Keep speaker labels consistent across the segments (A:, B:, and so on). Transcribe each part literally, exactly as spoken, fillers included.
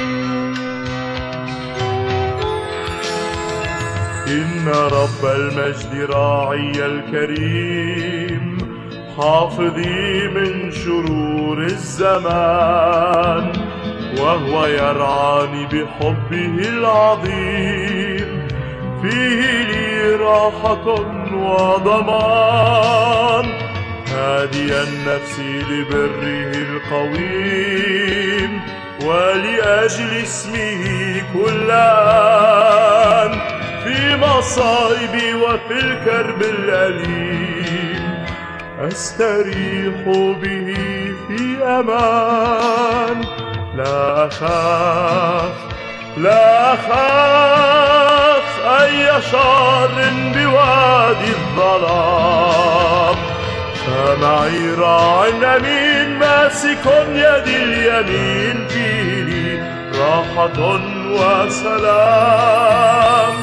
A: إن رب المجد راعي الكريم، حافظي من شرور الزمان، وهو يرعاني بحبه العظيم، فيه لي راحة وضمان، هاديا نفسي لبره القويم، ولأجل اسمه كل آن، في مصائبي وفي الكرب الأليم، أستريح به في أمان. لا أخاف لا أخاف أي شر بوادي الظلام، فمعي راع أمين ماسك يدي اليمين، فيه راحة وسلام.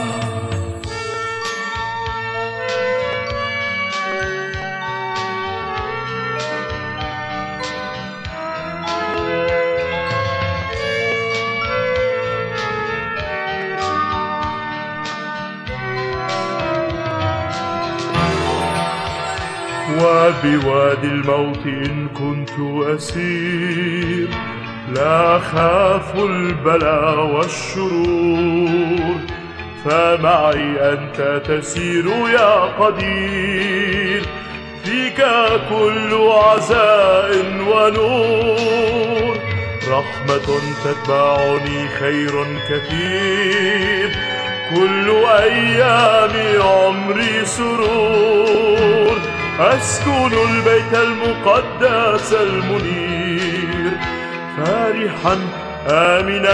A: وبوادي الموت إن كنت أسير، لا أخاف البلاء والشرور، فمعي أنت تسير يا قدير، فيك كل عزاء ونور، رحمة تتبعني خير كثير، كل أيام عمري سرور، أسكن البيت المقدس المنير، فرحا آمنا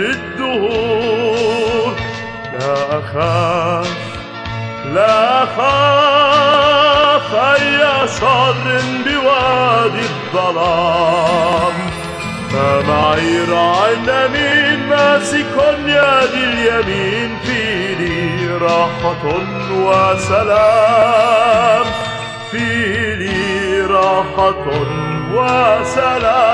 A: للدهور. لا أخاف لا أخاف أي شر بوادي الظلام، فمعي راع أمين ماسك يدي اليمين، فيه راحة وسلام، فيه راحة وسلام.